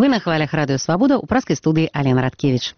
Вы на хвалях Радыё Свабода, у праскай студыі Алена Радкевіч.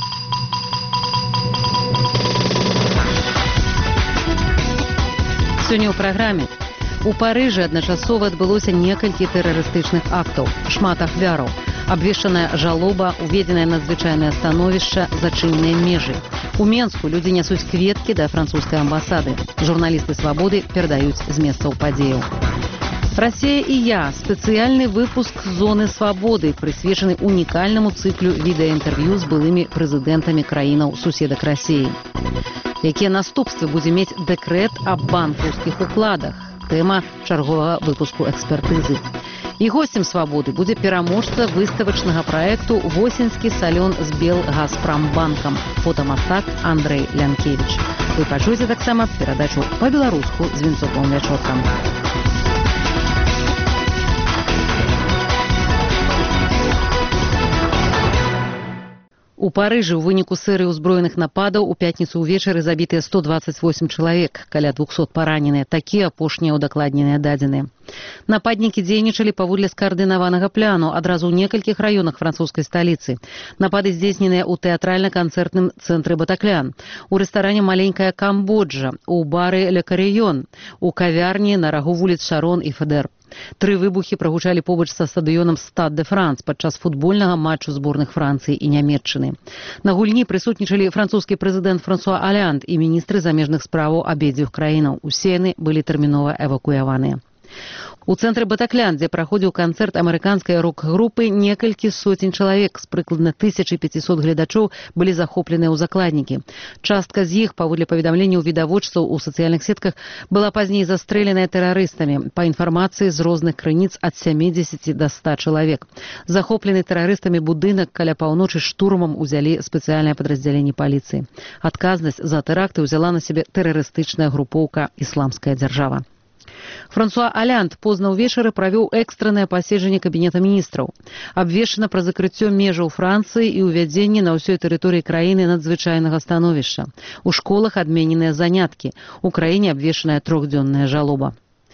Сёння ў праграме. У Парыжы адначасова адбылося некалькі тэрарыстычных актаў, шмат ахвяраў, абвешчаная жалоба, уведзенае надзвычайнае становішча, зачыненыя межы. У Менску людзі нясуць кветкі да французскай амбасады. Журналісты Свабоды перадаюць з месцаў падзеяў. Россия и я. Специальный выпуск «Зоны свободы», присвеченный уникальному циклю видеоинтервью с былыми президентами краинаў суседак России. Якія наступствы будзе мець дэкрэт аб банкаўскіх укладах? Тэма чарговага выпуску экспертызы. І гостем «Свободы» будзе пераможца выставачнага праекту «Восеньскі салён з Белгазпромбанкам» фотамастак Андрэй Лянкевіч. Вы пачуеце таксама перадачу па-беларуску з Вінцовым Вячоткам. У Парыжы ў выніку серыі ўзброеных нападаў у пятніцу ўвечары забітыя 128 чалавек, каля 200 параненыя. Такія апошнія ўдакладненыя дадзеныя. Нападнікі дзейнічалі паводле скаардынаванага пляну адразу ў некалькіх раёнах французскай сталіцы. Напады здзейсненыя ў тэатральна-канцэртным цэнтры Батаклян, у рэстаране «Маленькая Камбоджа», у бары «Ле Карыён», у кавярні на рагу вуліц Шарон і Федэр. 3 выбухі прагучалі побач са стадыёнам «Стад де Франс» падчас футбольнага матчу зборных Францыі і Нямецчыны. На гульні прысутнічалі французскі прэзідэнт Франсуа Олянд і міністры замежных справаў абедзвюх краінаў. Усе яны былі тэрмінова эвакуяваныя. У цэнтры Батаклян, дзе праходзіў канцэрт амерыканскай рок-групы, некалькі сотень чалавек з прыкладна 1500 гледачоў былі захопленыя ў закладнікі. Частка з іх, паводле паведамленняў відавочцаў у сацыяльных сетках, была пазней застрэленая тэрарыстамі. Па інфармацыі з розных крыніц ад 70 до 100 чалавек. Захоплены тэрарыстамі будынак каля паўночы штурмам узялі спецыяльнае падраздзяленне паліцыі. Адказнасць за тэракты ўзяла на сябе тэрарыстычная групоўка «Ісламская дзяржава». Франсуа Олянд позна ўвечары правёў экстраннае паседжанне кабінета міністраў. Абвешчана пра закрыццё межаў Францыі і ўвядзенне на ўсёй тэрыторыі краіны надзвычайнага становішча. У школах адмененыя заняткі. У краіне абвешчаная 3-дзённая жалоба.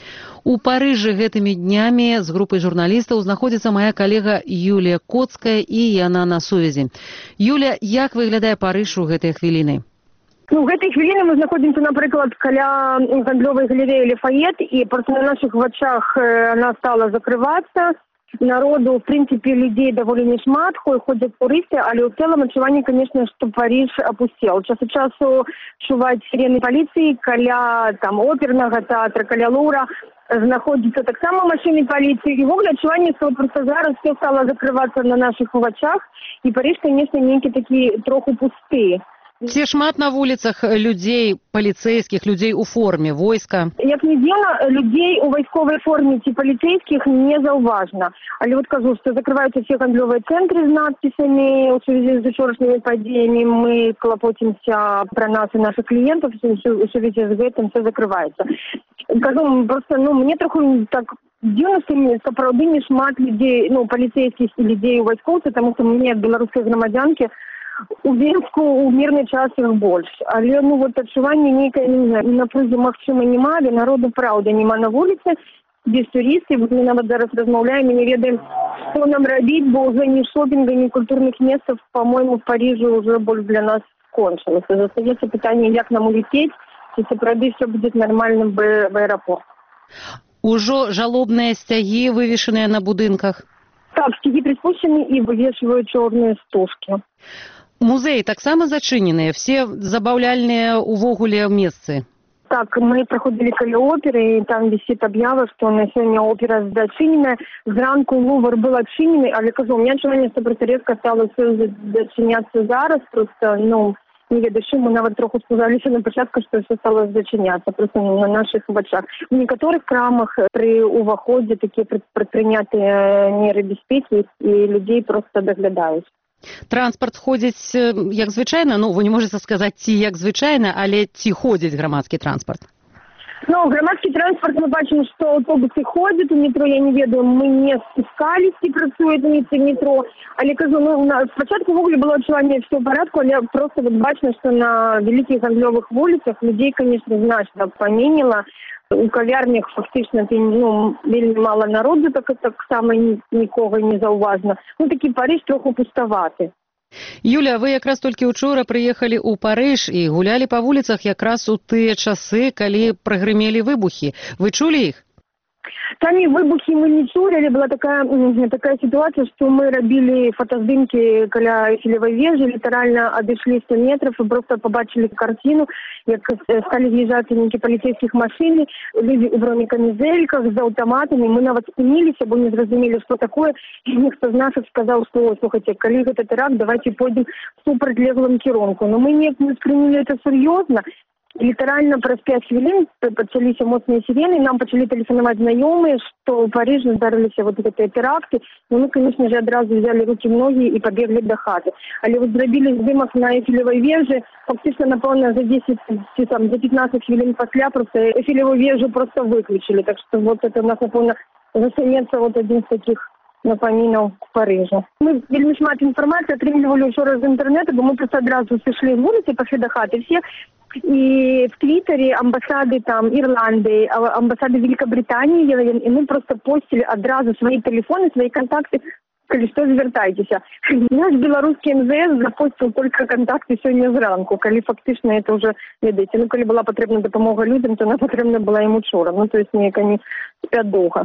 У Парыжы гэтымі днямі з групай журналістаў знаходзіцца мая калега Юлія Коцкая, і яна на сувязі. Юля, як выглядае Парыж у гэтыя хвіліны? Ну, в гэтай хвіліны мы знаходзімся, напрыклад, каля гандлёвай галерэі Лафает, і проста на нашых вачах она стала закрывацца. Народу, в принципе, людей довольно не шмат, ходят туристы, але в целом адчуванне, конечно, что Париж опустел. Час от часу чуваць сирены полиции, каля там опернага театра, каля Лувра, знаходзіцца таксама машины полиции. И в огне адчуванне, что просто зараз все стало закрываться на наших вачах, и Париж, конечно, нейкі такі троху пусты. Ці шмат на вуліцах людзей, паліцэйскіх, людзей у форме, войска? Як не дзіўна, людзей у вайсковай форме ці паліцэйскіх не заўважна. Але вот кажу, што закрываюцца все гандлёвыя цэнтры з надпісамі ў сувязі з учорашнімі падзеямі. Мы клапоцімся пра нас і наших кліентаў, у сувязі з гэтым все закрываецца. Кажу, просто, мне троху так дзіўна, што сапраўды не шмат людзей, паліцэйскіх і людзей у вайскоўцы, таму што мне, як беларускай грамадзянкі, у Венску у мирный час их больше. Але, адчуванне нейкае, напрузі, магчыма, нема, але народу, правда, нема на вуліцы, без турыстаў. Мы нават зараз размаўляем і не ведаем, што нам рабіць, бо ўжо ні шопінга, ні культурных месцаў, по-моему, в Париже уже больше для нас кончилось. Застаецца пытанне, як нам улететь, ці сапраўды все будет нормально в аэропорт. Ужо жалобныя сцягі вывешаныя на будынках? Так, сцягі приспущены і вывешивают чорныя стужкі. Музеі таксама зачыненыя, все забаўляльныя увогуле месцы? Так, мы праходзілі каля оперы, і там вісіць аб'ява, што на сёння опера зачыненая. Зранку Лувр был адчынены, але кажу, у меня адчуванне, што проста резка стало все зачыняцца зараз, просто, не ведаю, мы нават троху спужаліся на пачатку, што все стало зачыняцца, просто на наших вачах. В некаторых крамах пры уваходзе такія прадпрынятыя меры бяспекі, і людзей просто даглядаюць. Транспорт ходзіць як звычайна? Вы не можаце сказаць, ці як звычайна, але ці ходзіць грамадскі транспорт? Ну, громадский транспорт, мы бачим, что автобусы ходят, у метро, я не ведаю, мы не спускались, и працует метро. Але кажу, спочатку в угле было отчувание все в порядку, але просто вот бачно, что на великих гандлёвых вулицах людей, конечно, значно поменяло. У кавярнях фактично вельмі мало народу, так само нікого не зауважно. Такі Париж трохи пустоваты. Юля, вы якраз толькі учора прыехалі ў Парыж і гулялі па вуліцах якраз у тыя часы, калі прагрымелі выбухі. Вы чулі іх? Самі выбухи мы не чули, была такая ситуация, что мы робили фотоздымки каля Эйфелевой вежи, литерально отошли 100 метров и просто побачили картину, как стали съезжаться некие полицейских машин, люди у бронекамизельках с автоматами, мы нават спинились, або не зразумели, что такое, и никто из наших сказал, что, слушайте, коли это теракт, давайте пойдем в супротлеглым кірунку. Но мы не восприняли это серьезно. Литерально праз 5 хвилин почалися моцные сирены, нам почали телефоновать знакомые, что в Париже здарились вот эти теракты. Но мы, конечно же, одразу взяли руки в ноги и побегли до хаты. Але вот зробили здымок на Эйфелевой веже, фактически, напевно, за 15 хвилин после просто Эйфелеву вежу просто выключили. Так что вот это у нас, напевно, застанется вот один из таких напоминал в Париже. Мы вельмі шмат информации отрымливали еще раз из интернета, бо мы просто одразу сошли с улицы, пошли до хаты все. И в Твиттере амбассады там Ирландии, амбассады Великобритании, и мы просто постили одразу свои телефоны, свои контакты, сказали, что звертайтеся. Наш белорусский МЗС запостил только контакты сегодня зранку, коли фактично это уже, ведаете, коли была потребна допомога людям, то она потребна была им учора. То есть они спят долго.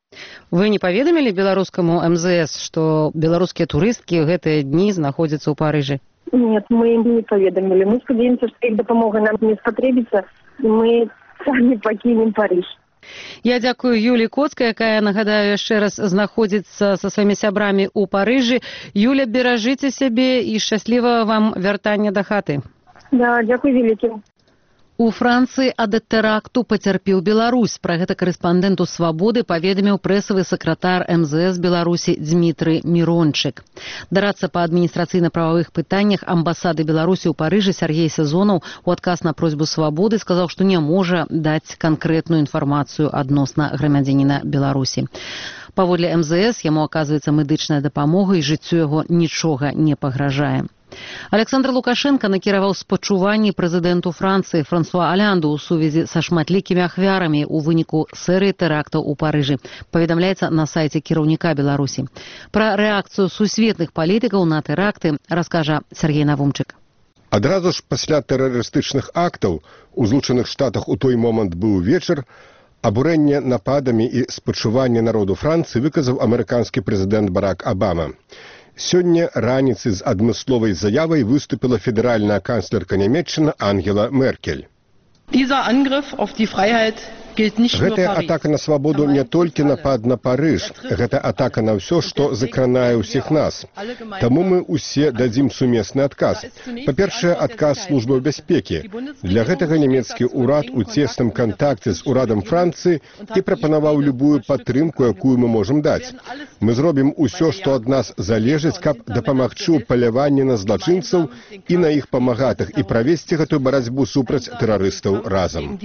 Вы не паведамілі беларускаму МЗС, што беларускія турысткі ў гэтыя дні знаходзяцца ў Парыжы? Нет, мы им не поведомили. Мы сподеемся, что их допомога нам не спотребится, и мы сами покинем Париж. Я дзякую Юлі Коцкай, якая, нагадаю, яшчэ раз знаходзіцца са сваімі сябрамі ў Парыжы. Юля, беражыце сябе і шчаслівага вам вяртання да хаты. Да, дзякуй вялікі. У Францыі ад тэракту пацярпеў Беларусь. Пра гэта карэспандэнту «Свабоды» паведаміў прэсавы сакратар МЗС Беларусі Дмітрый Мірончык. Дарадца па адміністрацыйна-прававых пытаннях амбасады Беларусі ў Парыжы Сергей Сезонаў у адказ на просьбу «Свабоды» сказаў, што не можа даць канкрэтную інфармацыю адносна грамадзяніна Беларусі. Паводле МЗС яму аказваецца медычная дапамога і жыццю яго нічога не пагражае. Александр Лукашенко накіраваў спачуванні прэзідэнту Францыі Франсуа Алянду ў сувязі са шматлікімі ахвярамі ў выніку серыі тэрактаў у Парыжы. Паведамляецца на сайце кіраўніка Беларусі. Пра рэакцыю сусветных палітыкаў на тэракты раскажа Сергей Навумчык. Адразу ж пасля тэрарыстычных актаў у Злучаных Штатах у той момант быў вечар, абурэнне нападамі і спачуванне народу Францыі выказаў амерыканскі прэзідэнт Барак Абама. Сёння раніцай з адмысловай заявай выступила федэральная канцлерка Нямецчыны Ангела Меркель. Гэтая атака на свабоду не толькі напад на Парыж, гэта атака на ўсё, што закранае ўсіх нас. Таму мы ўсе дадзім сумесны адказ. Па-першае, адказ службаў бяспекі. Для гэтага нямецкі ўрад у цесным кантакце з урадам Францыі і прапанаваў любую падтрымку, якую мы можам даць. Мы зробім усё, што ад нас залежыць, каб дапамагчы ў паляванні на злачынцаў і на іх памагатых і правесці гэтую барацьбу супраць тэрарыстаў разам.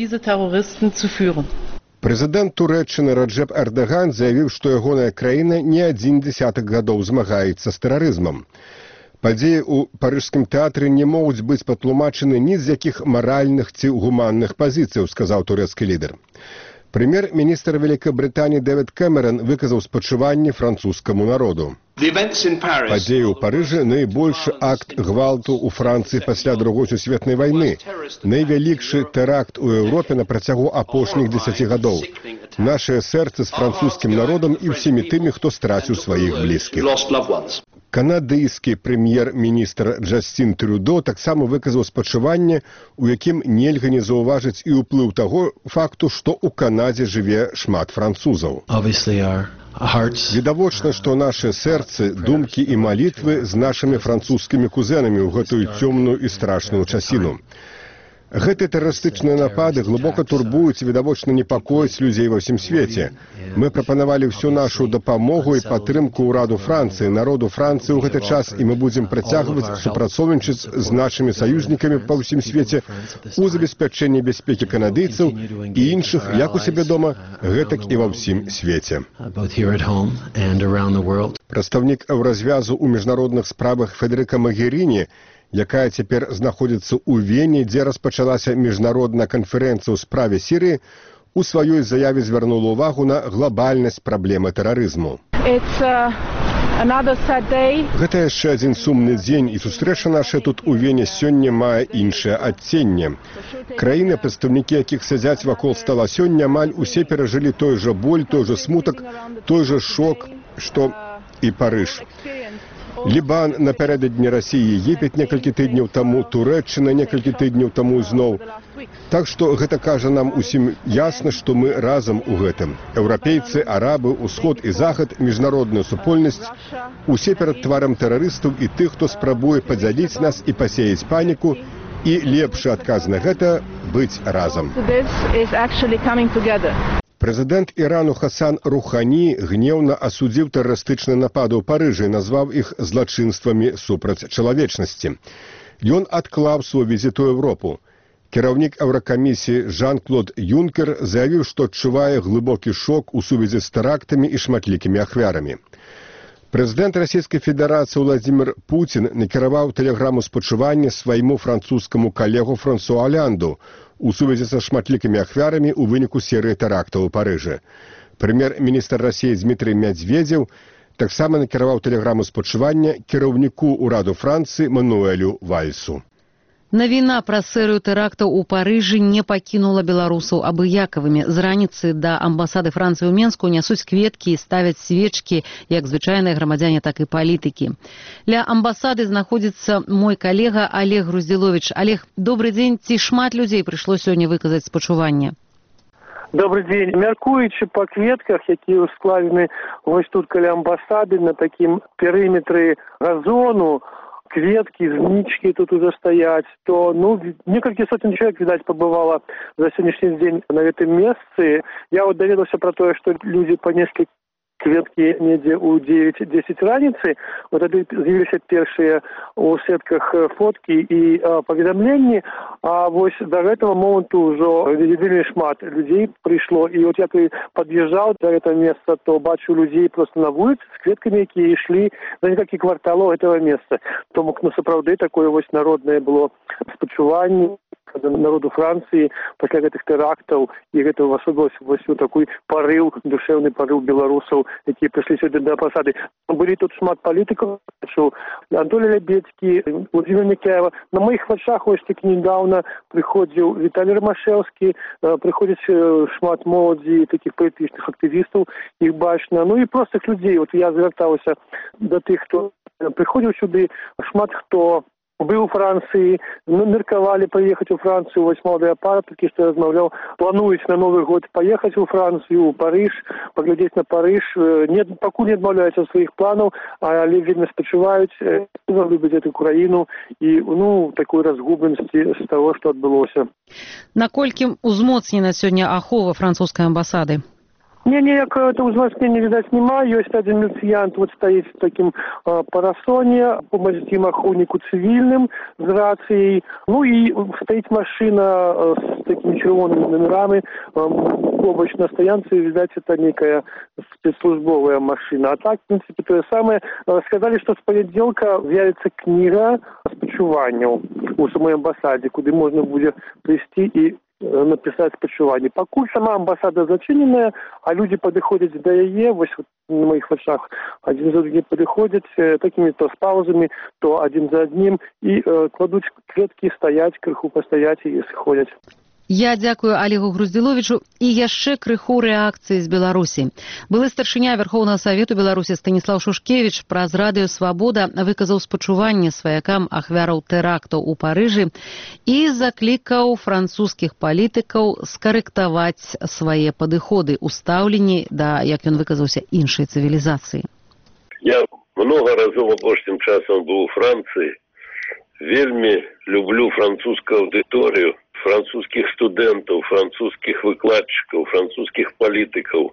Прэзідэнт Турэччыны Раджэп Эрдаган заявіў, што ягоная краіна не 10 гадоў змагаецца з тэрарызмам. Падзеі ў парыжскім тэатры не могуць быць патлумачаны ні з якіх маральных ці гуманных пазіцыяў, сказаў турэцкі лідар. Прэм'ер-міністр Великабрытаніі Дэвід Кэмерон выказаў спачуванні французскаму народу. Падзеі ў Парыжы – найбольшы акт гвалту ў Францыі пасля Другой сусветнай вайны, найвялікшы тэракт у Еўропе на працягу апошніх 10 гадоў. Нашае сэрцы з французскім народам і ўсімі тымі, хто страціў сваіх блізкіх. Канадыйскі прэм'ер-міністр Джастин Трюдо таксама выказаў спачуванне, у якім нельга не заўважыць і ўплыў таго факту, што ў Канадзе жыве шмат французаў. Відавочна, што нашы сэрцы, думкі і малітвы з нашымі французскімі кузэнамі ў гэтую цёмную і страшную часіну. Гэтыя тэрарыстычныя напады глыбока турбуюць і відавочна непакояць людзей ва ўсім свеце. Мы прапанавалі ўсю нашу дапамогу і падтрымку ўраду Францыі, народу Францыі ў гэты час, і мы будзем працягваць супрацоўнічаць з нашымі саюзнікамі па ўсім свеце у забеспячэнні бяспекі канадыйцаў і іншых, як у сябе дома, гэтак і ва ўсім свеце. Прадстаўнік Еўразвязу ў міжнародных справах Федэрыка Магеріні, якая цяпер знаходзіцца ў Вене, дзе распачалася міжнародная канферэнцыя ў справе Сірыі, у сваёй заяве звярнула ўвагу на глабальнасць праблемы тэрарызму. Гэта яшчэ адзін сумны дзень, і сустрэча наша тут у Вене сёння мае іншае адценне. Краіны, прадстаўнікі якіх сядзяць вакол стала сёння, амаль усе перажылі той жа боль, той жа смутак, той жа шок, што і Парыж. Лібан напярэдадні Расіі, Егіпет некалькі тыдняў таму, Турэччына некалькі тыдняў таму зноў. Так што гэта кажа нам усім ясна, што мы разам у гэтым. Еўрапейцы, арабы, усход і захад, міжнародная супольнасць, усе перад тварам тэрарыстаў і тых, хто спрабуе падзяліць нас і пасеяць паніку, і лепшы адказ на гэта – быць разам. Прэзідэнт Ірану Хасан Рухані гнеўна асудзіў тэрарыстычныя напады ў Парыжы і назваў іх злачынствамі супраць чалавечнасці. Ён адклаў свой візіт у Еўропу. Кіраўнік Еўракамісіі Жан-Клод Юнкер заявіў, што адчувае глыбокі шок у сувязі з тэрактамі і шматлікімі ахвярамі. Прэзідэнт Расійскай Федэрацыі Владзімір Пуцін накіраваў тэлеграму спачування свайму французскаму калегу Франсуа Олянду у сувязі са шматлікімі ахвярамі ў выніку серыі тэрактаў у Парыжы. Прэм'ер-міністр Расіі Дмітрый Медведзеў таксама накіраваў тэлеграму спачування кіраўніку ўраду Францыі Мануэлю Вальсу. Навіна пра серыю тэрактаў у Парыжы не пакінула беларусаў абыякавымі. З раніцы да амбасады Францыі ў Менску нясуць кветкі і ставяць свечкі, як звычайныя грамадзяне, так і палітыкі. Ля амбасады знаходзіцца мой калега Олег Груздзіловіч. Олег, добры дзень. Ці шмат людзей прыйшло сёння выказаць спачуванне? Добрый дзень. Мяркуючы па кветках, якія складзены вось тут каля амбасады на такім перыметры газону, кветкі, знічкі тут уже стаяць, то некалькі сотен чалавек, відаць, пабывала за сённяшні дзень на гэтым месцы. Я даведаўся пра тое, што людзі панеслі кветкі недзе ў 9-10 раніцы. Тады з'явіліся першыя ў сетках фоткі і паведамленні, а вось да гэтага моманту ўжо вельмі шмат людзей прыйшло. І як я пад'язджаў да гэтага месца, то бачу людзей проста на вуліцы з кветкамі, якія ішлі за некалькі кварталаў гэтага месца. Тому сапраўды такое вось народнае было спачуванне народу Францыі пасля гэтых тэрактаў, і гэта ўвасобілася вось у такой парыў, душэўны парыў беларусаў, якія прыйшлі сюды да амбасады. Былі тут шмат палітыкаў, Антолій Лябедзькі, Владзімір Някяева. На маіх вачах вось такі нядаўна прыходзіў Віталій Рамашэўскі, прыходзіць шмат моладзі, такіх палітычных актывістаў, іх бачна. І простых людзей. Я звяртаўся да тых, хто прыходзіў сюды, шмат хто быў у Францыі, меркавалі паехаць у Францыю, вось маладыя пара, такі, што я размаўляў, плануюць на Новы год паехаць у Францыю, у Парыж, паглядзець на Парыж, пакуль не адмаўляюцца ад сваіх планаў, але вельмі спачуваюць, любяць гэту краіну і такой разгубленасці з таго, што адбылося. Наколькі узмоцнена сёння ахова французскай амбасады? Ніякага ўзмацнення, відаць, няма. Ёсць адзін міліцыянт, стаіць в такім парасоне, памазіцім ахоўніку цывільным з рацыяй. І стаіць машына з такімі чырвонымі номерамі. Побач на стаянцы, відаць, это нейкая спецслужбовая машына. А так, в принципе, тое самае. Сказалі, што з панядзелка з'явіцца кніга спачуванняў у самой амбасадзе, куды можна будзе прыйсці і напісаць спачуванне. Пакуль сама амбасада зачыненая, а людзі падыходзяць да яе, вось на маіх вачах адзін за другім падыходзяць, такімі то з паузамі, то адзін за адным, і кладуць кветкі, стаяць, крыху пастаяць і сыходзяць. Я дзякую Олегу Груздзіловічу. І яшчэ крыху рэакцыі з Беларусі. Былы старшыня Вярхоўнага Савету Беларусі Станіслаў Шушкевіч праз радыё «Свабода» выказаў спачуванне сваякам ахвяраў тэрактаў у Парыжы і заклікаў французскіх палітыкаў скарэктаваць свае падыходы ў стаўленні да, як ён выказаўся, іншай цывілізацыі. Я много разоў апошнім часам быў у Францыі. Вельмі люблю французскую аўдыторыю. французскіх студэнтаў, французскіх выкладчыкаў, французскіх палітыкаў.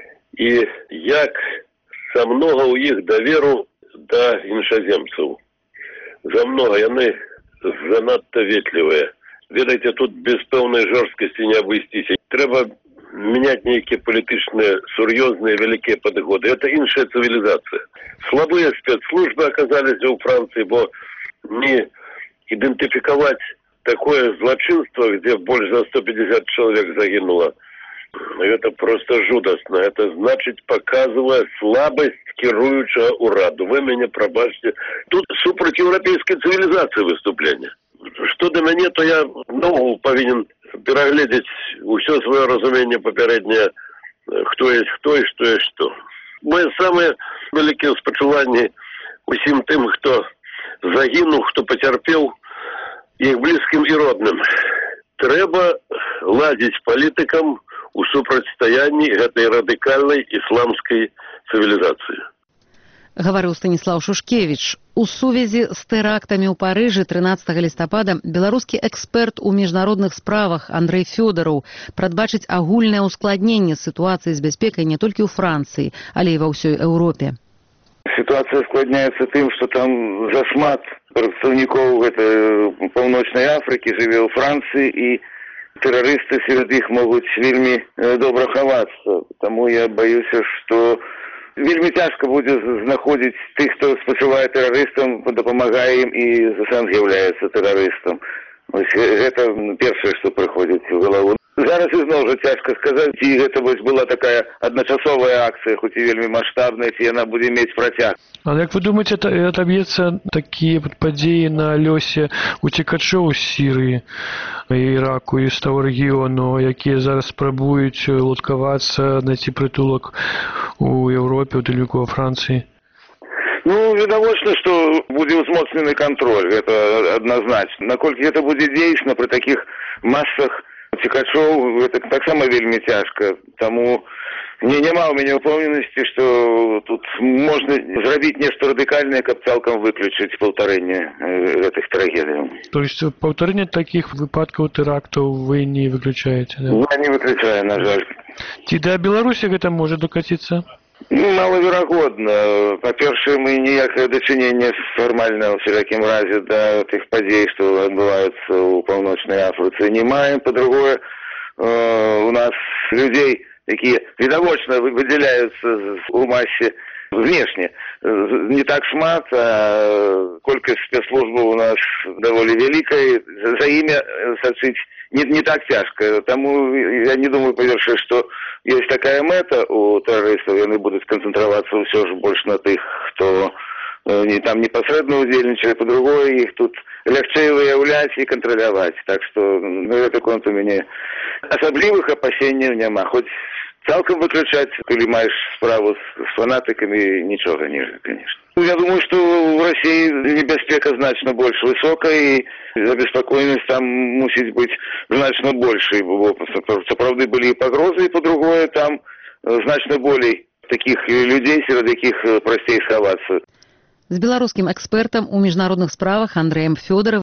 І як са многа ў іх даверу да іншаземцаў. За многа яны занадта ветлівыя. Ведаеце, тут без пэўнай жорсткасці не абысціся. Трэба менять нейкія палітычныя, сур'ёзныя, вялікія падыходы. Это іншая цывілізацыя. Слабыя спецслужбы аказаліся ў Францыі, бо не ідэнтыфікаваць такое злачынство, где больше за 150 человек загинуло. Это просто жудасна. Это значит, показывая слабость кіруючага ўраду. Вы мяне прабачце. Тут супраць еўрапейскай цывілізацыі выступлення. Што да мяне, то я наогул павінен перагледзець усё сваё разуменне папярэдняе, хто есть хто і што есть што. Мае самыя вялікія спачуванні усім тым, хто загінуў, хто пацярпеў, іх блізкім і родным. Трэба ладзіць палітыкам у супрацьстаянні гэтай радыкальнай ісламскай цывілізацыі. Гаварыў Станіслаў Шушкевіч. У сувязі з тэрактамі ў Парыжы 13 лістапада беларускі эксперт у міжнародных справах Андрэй Фёдараў прадбачыць агульнае ўскладненне сітуацыі з бяспекай не толькі ў Францыі, але і ва ўсёй Еўропе. Ситуация складняется тем, что там зашмат прадстаўнікоў Паўночнай Афрыкі жыве ў Францыі, і тэрарысты сярод іх могуць вельмі добра хавацца. Таму я баюся, што вельмі цяжка будзе знаходзіць тых, хто спачувае тэрарыстам, дапамагае ім і сам з'яўляецца тэрарыстам. Гэта першае, што прыходзіць у галаву. Зараз ізноў жа цяжка сказаць, ці гэта была такая адначасовая акцыя, хоць і вельмі маштабная, ці яна будзе мець працяг. Але як вы думаеце, адаб'ецца такія падзеі на лёсе уцекачоў з Сірыі, Іраку і з таго рэгіёну, якія зараз спрабуюць лодкавацца, знайсці прытулак у Еўропе, у тым ліку ва Францыі? Ну, відавочна, што будзе ўзмоцнены кантроль, гэта адназначна. Наколькі гэта будзе дзейсна пры такіх масах уцекачоў, гэта таксама вельмі цяжка. Таму няма ў мяне ўпэўненасці, што тут можна зрабіць нешта радыкальнае, каб цалкам выключыць паўтарэнне гэтых трагедый. То есть паўтарэнне такіх выпадкаў тэрактаў вы не выключаеце? Да? Я не выключаю, на жаль. Ці да Беларусі гэта можа дакаціцца? Малаверагодна. Па-першае, мы ніякае дачынення фармальна ў всякім разе да тых падзей, што адбываюцца ў Паўночнай Афрыцы, не маем. Па-другое, у нас людзей, якія відавочна выдзяляюцца у масе внешне, не так шмат, а колькасць спецслужбаў у нас даволі вялікая, за імя сачыць не так цяжка. Таму я не думаю, па-першае, што есть такая мэта у тэрарыстаў, яны будуць канцэнтравацца ўсё ж больш на тых, хто там непасрэдна ўдзельнічае, па-другое, іх тут лягчэй выяўляць і кантраляваць. Так што на гэты конт у мяне асаблівых апасенняў няма. Хоць цалкам выключаць, калі маеш справу з фанатыкамі, нічога нельга, конечно. Я думаю, што ў Расіі небяспека значна больш высокая, і забеспакоенасць там мусіць быць значна большай, бо сапраўды былі і пагрозы, і па-другое, там значна болей такіх людзей, сярод якіх прасцей схавацца. З беларускім экспертам у міжнародных справах Андрэем Фёдаравым